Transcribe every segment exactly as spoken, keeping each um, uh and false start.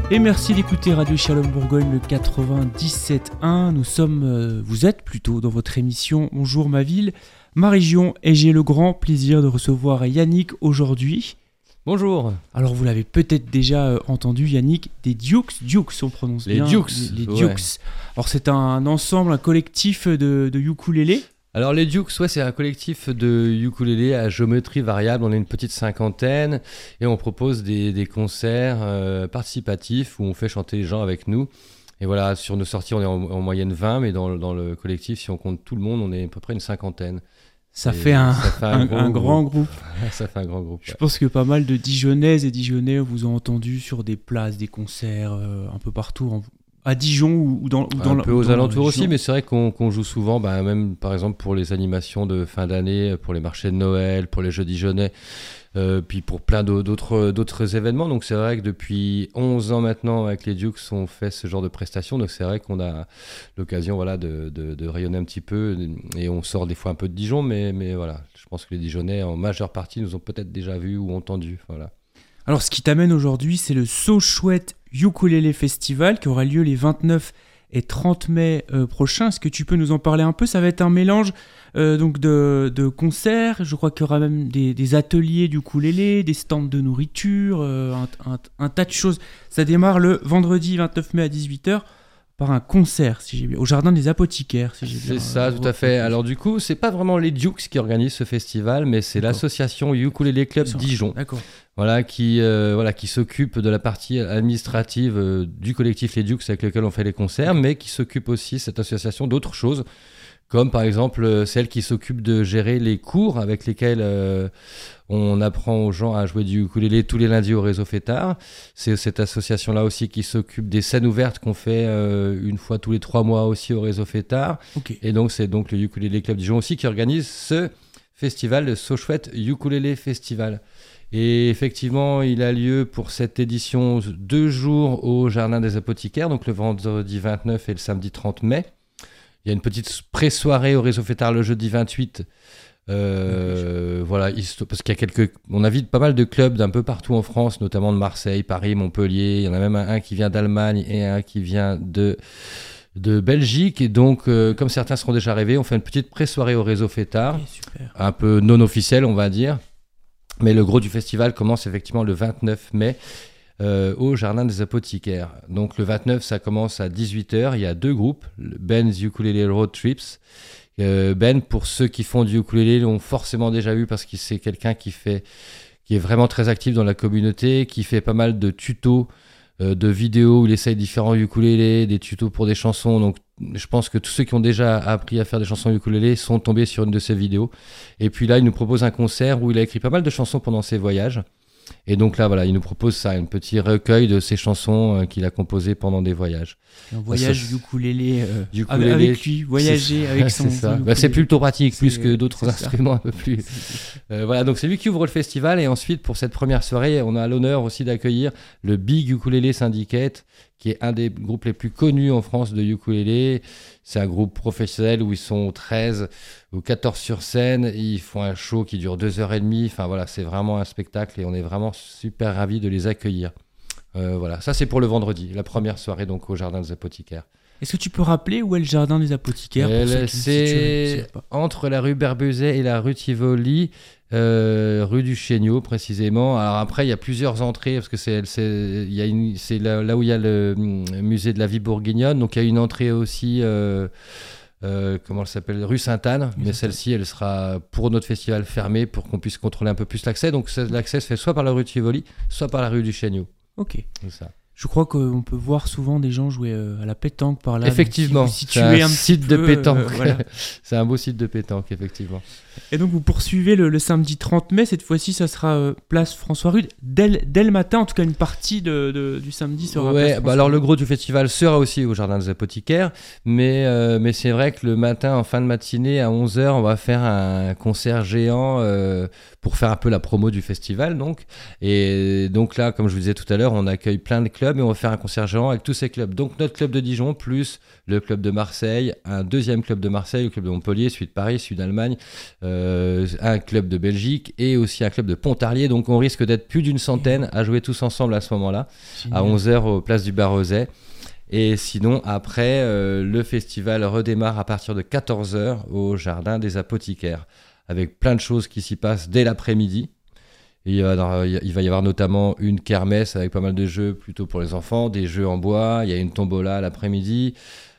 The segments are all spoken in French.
Et merci d'écouter Radio Shalom Bourgogne le quatre-vingt-dix-sept un. Nous sommes, euh, vous êtes plutôt dans votre émission Bonjour ma ville, ma région, et j'ai le grand plaisir de recevoir Yannick aujourd'hui. Bonjour. Alors vous l'avez peut-être déjà euh, entendu, Yannick, des Dukes, Dukes on prononce les bien. Dukes. Les, les ouais. Dukes. Alors c'est un ensemble, un collectif de, de ukulélé. Alors les Dukes, ouais, c'est un collectif de ukulélé à géométrie variable. On est une petite cinquantaine et on propose des, des concerts euh, participatifs où on fait chanter les gens avec nous. Et voilà, sur nos sorties, on est en, en moyenne vingt, mais dans, dans le collectif, si on compte tout le monde, on est à peu près une cinquantaine. Ça fait, un, ça fait un, un, gros un grand groupe. groupe. Ça fait un grand groupe. Je ouais. pense que pas mal de Dijonnaises et Dijonnais vous ont entendu sur des places, des concerts, euh, un peu partout, en, à Dijon ou, ou dans, ou dans un la, peu ou aux dans alentours la aussi, mais c'est vrai qu'on, qu'on joue souvent, bah, même par exemple pour les animations de fin d'année, pour les marchés de Noël, pour les Jeux Dijonnais, euh, puis pour plein d'autres, d'autres événements. Donc c'est vrai que depuis onze ans maintenant, avec les Dukes, on fait ce genre de prestations. Donc c'est vrai qu'on a l'occasion voilà, de, de, de rayonner un petit peu, et on sort des fois un peu de Dijon, mais, mais voilà, je pense que les Dijonnais, en majeure partie, nous ont peut-être déjà vus ou entendus. Voilà. Alors ce qui t'amène aujourd'hui, c'est le So Chouette Ukulélé Festival qui aura lieu les vingt-neuf et trente mai euh, prochains. Est-ce que tu peux nous en parler un peu ? Ça va être un mélange euh, donc de, de concerts. Je crois qu'il y aura même des, des ateliers d'ukulélé, des stands de nourriture, euh, un, un, un tas de choses. Ça démarre le vendredi vingt-neuf mai à dix-huit heures par un concert, si j'ai bien, au Jardin des Apothicaires. Si j'ai bien, c'est ça, euh, tout à fait. Alors du coup, c'est pas vraiment les Dukes qui organisent ce festival, mais c'est D'accord. l'association Ukulélé Club Dijon. D'accord. Voilà, qui, euh, voilà, qui s'occupe de la partie administrative euh, du collectif Les Dukes avec lequel on fait les concerts, mais qui s'occupe aussi, cette association, d'autres choses, comme par exemple euh, celle qui s'occupe de gérer les cours avec lesquels euh, on apprend aux gens à jouer du ukulélé tous les lundis au réseau Fêtard. C'est cette association-là aussi qui s'occupe des scènes ouvertes qu'on fait euh, une fois tous les trois mois aussi au réseau Fêtard. Okay. Et donc c'est donc le Ukulélé Club Dijon aussi qui organise ce festival, le So Chouette Ukulélé Festival. Et effectivement, il a lieu pour cette édition deux jours au Jardin des Apothicaires, donc le vendredi vingt-neuf et le samedi trente mai. Il y a une petite pré-soirée au réseau Fêtard le jeudi vingt-huit. Euh, voilà, parce qu'il y a quelques, on invite pas mal de clubs d'un peu partout en France, notamment de Marseille, Paris, Montpellier. Il y en a même un, un qui vient d'Allemagne et un qui vient de de Belgique, et donc euh, comme certains seront déjà arrivés, on fait une petite pré-soirée au réseau Fêtard, okay, un peu non officielle on va dire. Mais le gros du festival commence effectivement le vingt-neuf mai euh, au Jardin des Apothicaires. Donc le vingt-neuf, ça commence à dix-huit heures. Il y a deux groupes, Ben's Ukulele Road Trips. Euh, Ben, pour ceux qui font du ukulélé, l'ont forcément déjà vu parce que c'est quelqu'un qui, fait, qui est vraiment très actif dans la communauté, qui fait pas mal de tutos, euh, de vidéos où il essaye différents ukulélés, des tutos pour des chansons. Donc je pense que tous ceux qui ont déjà appris à faire des chansons ukulélé sont tombés sur une de ces vidéos. Et puis là, il nous propose un concert où il a écrit pas mal de chansons pendant ses voyages. Et donc là, voilà, il nous propose ça, un petit recueil de ses chansons euh, qu'il a composées pendant des voyages. Un voyage ça, ukulélé, euh, ukulélé avec lui, voyager c'est, avec son, c'est ça. son Bah, c'est plutôt pratique, c'est, plus que d'autres c'est instruments ça. un peu plus. Euh, voilà, donc c'est lui qui ouvre le festival. Et ensuite, pour cette première soirée, on a l'honneur aussi d'accueillir le Big Ukulélé Syndicate, qui est un des groupes les plus connus en France de ukulélé. C'est un groupe professionnel où ils sont treize ou quatorze sur scène. Ils font un show qui dure deux heures trente. Enfin voilà, c'est vraiment un spectacle et on est vraiment super ravis de les accueillir. Euh, voilà, ça c'est pour le vendredi, la première soirée donc au Jardin des Apothicaires. Est-ce que tu peux rappeler où est le Jardin des Apothicaires pour Elle, ceux qui, c'est si tu, entre la rue Berbezet et la rue Tivoli, euh, rue du Chéniau précisément. Alors après, il y a plusieurs entrées parce que c'est, c'est, il y a une, c'est là, là où il y a le musée de la vie bourguignonne. Donc il y a une entrée aussi, euh, euh, comment elle s'appelle, rue Sainte-Anne. Mais celle-ci, elle sera pour notre festival fermée pour qu'on puisse contrôler un peu plus l'accès. Donc l'accès se fait soit par la rue Tivoli, soit par la rue du Chéniau. Ok. C'est ça. Je crois qu'on peut voir souvent des gens jouer à la pétanque par là. Effectivement, si c'est un, un site peu, de pétanque. Euh, voilà. C'est un beau site de pétanque, effectivement. Et donc vous poursuivez le, le samedi trente mai, cette fois-ci ça sera euh, place François Rude, dès, dès le matin, en tout cas une partie de, de, du samedi sera ouais, place François bah alors Rude. le gros du festival sera aussi au Jardin des Apothicaires, mais, euh, mais c'est vrai que le matin, en fin de matinée, à onze heures, on va faire un concert géant euh, pour faire un peu la promo du festival. Donc. Et donc là, comme je vous disais tout à l'heure, on accueille plein de clubs. clubs et on va faire un concert géant avec tous ces clubs. Donc notre club de Dijon plus le club de Marseille, un deuxième club de Marseille, le club de Montpellier, celui de Paris, celui d'Allemagne, euh, un club de Belgique et aussi un club de Pontarlier. Donc on risque d'être plus d'une centaine à jouer tous ensemble à ce moment-là, Génial. À onze heures au place du Bar-Rosay. Et sinon, après, euh, le festival redémarre à partir de quatorze heures au Jardin des Apothicaires, avec plein de choses qui s'y passent dès l'après-midi. Et il, va, il va y avoir notamment une kermesse avec pas mal de jeux plutôt pour les enfants, des jeux en bois, il y a une tombola l'après-midi.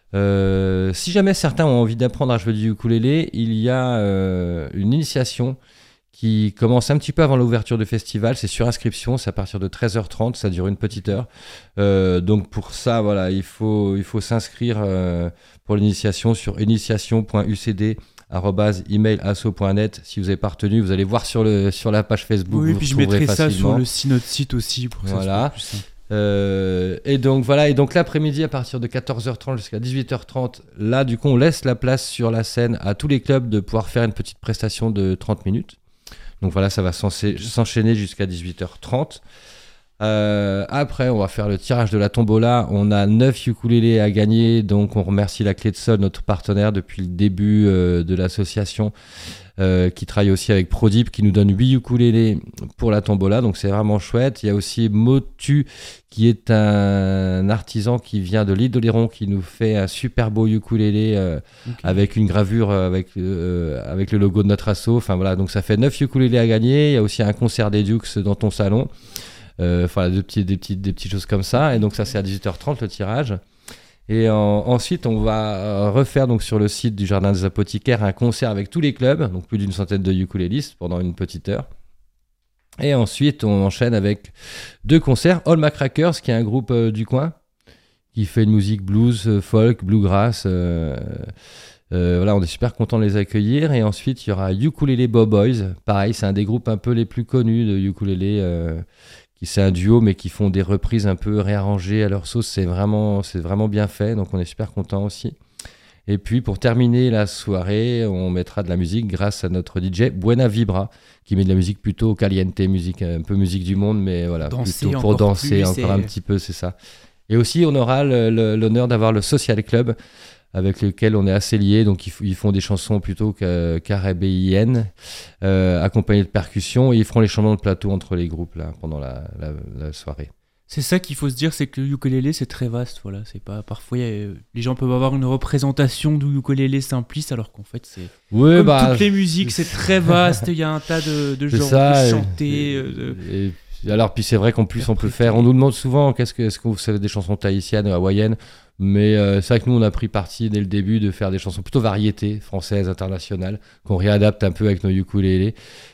Euh, si jamais certains ont envie d'apprendre à jouer du ukulélé, il y a euh, une initiation qui commence un petit peu avant l'ouverture du festival, c'est sur inscription, c'est à partir de treize heures trente, ça dure une petite heure. Euh, donc pour ça, voilà, il faut, il faut s'inscrire euh, pour l'initiation sur initiation point u c d arobase email asso point net. Si vous n'avez pas retenu, vous allez voir sur, le, sur la page Facebook. Oui, vous puis je mettrai facilement. Ça sur le site, notre site aussi pour que voilà. ça soit plus simple. Euh, et donc voilà, et donc l'après-midi à partir de quatorze heures trente jusqu'à dix-huit heures trente, là du coup on laisse la place sur la scène à tous les clubs de pouvoir faire une petite prestation de trente minutes. Donc voilà, ça va s'enchaîner jusqu'à dix-huit heures trente. Euh, après, on va faire le tirage de la tombola. On a neuf ukulélés à gagner, donc on remercie la Clé de Sol, notre partenaire depuis le début euh, de l'association, euh, qui travaille aussi avec Prodip, qui nous donne huit ukulélés pour la tombola, donc c'est vraiment chouette. Il y a aussi Motu, qui est un artisan qui vient de l'île d'Oléron, qui nous fait un super beau ukulélé euh, okay. avec une gravure euh, avec, euh, avec le logo de notre asso. Enfin voilà, donc ça fait neuf ukulélés à gagner. Il y a aussi un concert des Dukes dans ton salon. Enfin, euh, des, petits, des, petits, des petites choses comme ça. Et donc ça, c'est à dix-huit heures trente le tirage. Et en, ensuite, on va refaire donc sur le site du Jardin des Apothicaires un concert avec tous les clubs, donc plus d'une centaine de ukulélistes pendant une petite heure. Et ensuite, on enchaîne avec deux concerts. All Macrackers, qui est un groupe euh, du coin, qui fait une musique blues, folk, bluegrass. Euh, euh, voilà, on est super content de les accueillir. Et ensuite, il y aura Ukulele Boboys. Pareil, c'est un des groupes un peu les plus connus de ukulélé. Euh, qui c'est un duo, mais qui font des reprises un peu réarrangées à leur sauce. C'est vraiment, c'est vraiment bien fait, donc on est super content aussi. Et puis, pour terminer la soirée, on mettra de la musique grâce à notre D J Buena Vibra, qui met de la musique plutôt caliente, musique, un peu musique du monde, mais voilà, danser plutôt pour danser plus, encore c'est... un petit peu, c'est ça. Et aussi, on aura le, le, l'honneur d'avoir le Social Club, avec lequel on est assez liés, donc ils, f- ils font des chansons plutôt caribéennes, euh, accompagnées de percussions, et ils feront les changements de plateau entre les groupes là, pendant la, la, la soirée. C'est ça qu'il faut se dire, c'est que le ukulélé c'est très vaste, voilà. C'est pas, parfois y a, les gens peuvent avoir une représentation du ukulélé simpliste, alors qu'en fait c'est ouais, comme bah, toutes les musiques, c'est très vaste, il y a un tas de, de genres ça, de chanter. Et, de... et, alors puis c'est vrai qu'en plus on peut faire, on nous demande souvent qu'est-ce que, est-ce que vous savez des chansons tahitiennes ou hawaïennes. Mais euh, c'est vrai que nous, on a pris parti dès le début de faire des chansons plutôt variétés, françaises, internationales, qu'on réadapte un peu avec nos ukulélés.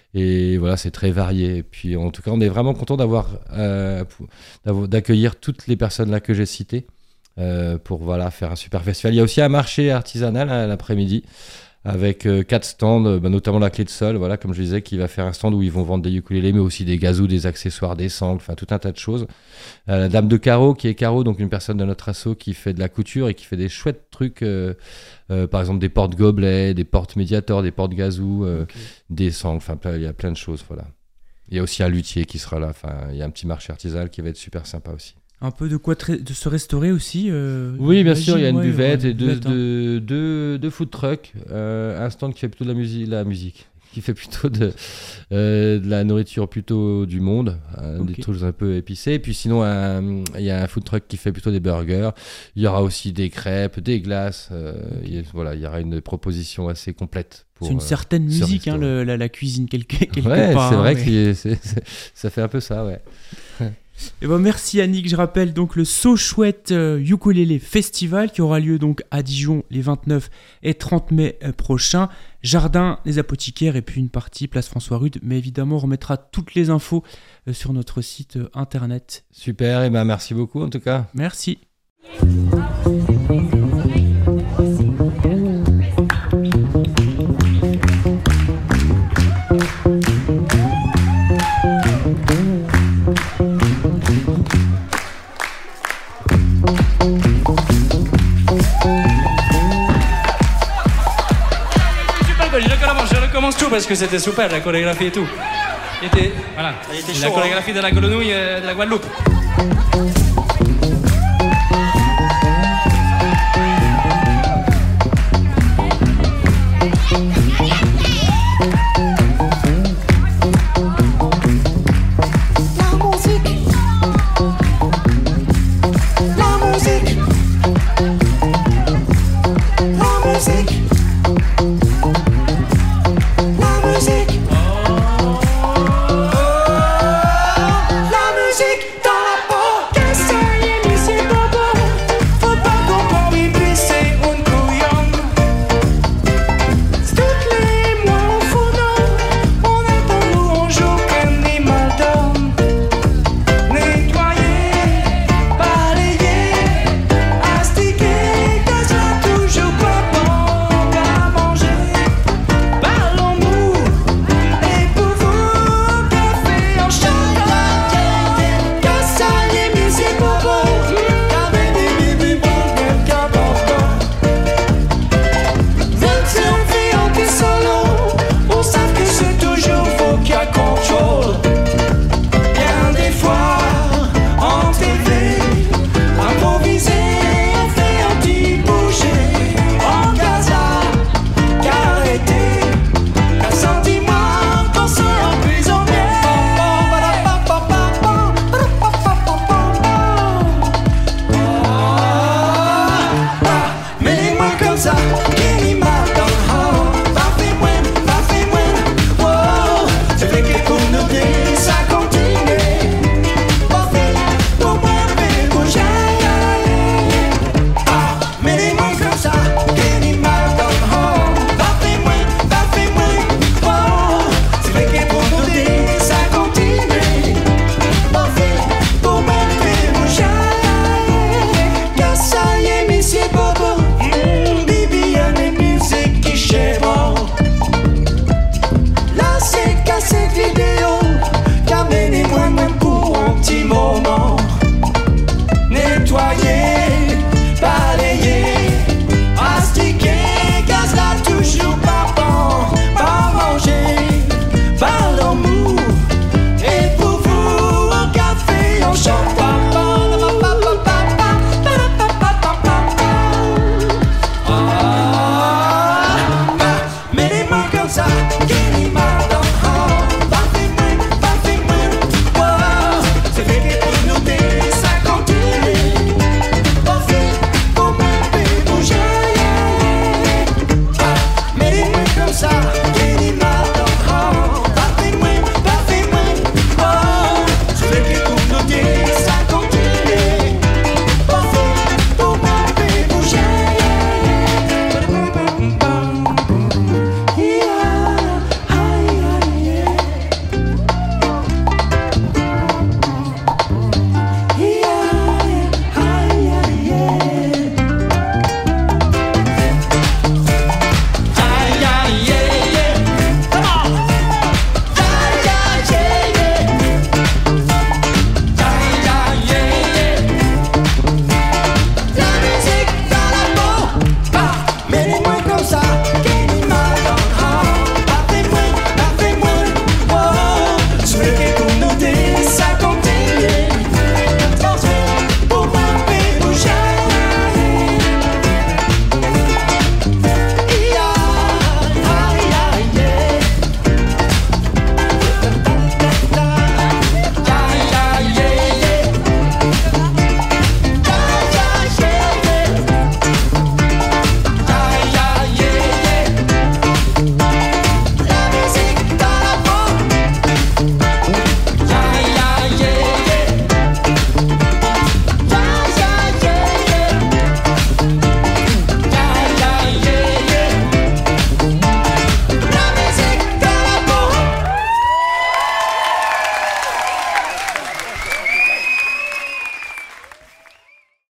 Et voilà, c'est très varié. Et puis, en tout cas, on est vraiment content d'avoir, euh, d'avoir, d'accueillir toutes les personnes là que j'ai citées euh, pour voilà, faire un super festival. Il y a aussi un marché artisanal hein, l'après-midi avec euh, quatre stands, bah, notamment la Clé de Sol, voilà, comme je disais, qui va faire un stand où ils vont vendre des ukulélés, mais aussi des gazous, des accessoires, des sangles, enfin tout un tas de choses. Euh, la Dame de Carreau, qui est Caro, donc une personne de notre asso qui fait de la couture et qui fait des chouettes trucs, euh, euh, par exemple des porte-gobelets, des porte-médiators, des porte-gazous, euh, okay. des sangles, enfin il y a plein de choses, voilà. Il y a aussi un luthier qui sera là, enfin il y a un petit marché artisanal qui va être super sympa aussi. Un peu de quoi tra- de se restaurer aussi euh, oui, bien sûr, il y a une ouais, buvette ouais, et deux, deux, deux, deux food trucks, euh, un stand qui fait plutôt de la musique, la musique qui fait plutôt de, euh, de la nourriture plutôt du monde, hein, okay. des trucs un peu épicés. Et puis sinon, il y a un food truck qui fait plutôt des burgers. Il y aura aussi des crêpes, des glaces. Euh, okay. y, voilà, il y aura une proposition assez complète. Pour, c'est une certaine euh, musique, hein, le, la, la cuisine quelque, quelque ouais, part. c'est vrai hein, que mais... c'est, c'est, ça fait un peu ça, ouais. Et ben merci Annick, je rappelle donc le So Chouette euh, Ukulélé Festival qui aura lieu donc à Dijon les vingt-neuf et trente mai euh, prochains. Jardin des Apothicaires et puis une partie Place François Rude, mais évidemment on remettra toutes les infos euh, sur notre site euh, internet. Super, et ben merci beaucoup en tout cas. Merci. Je recommence tout parce que c'était super la chorégraphie et tout. Il était, voilà, était la chorégraphie hein. de la grenouille de la Guadeloupe.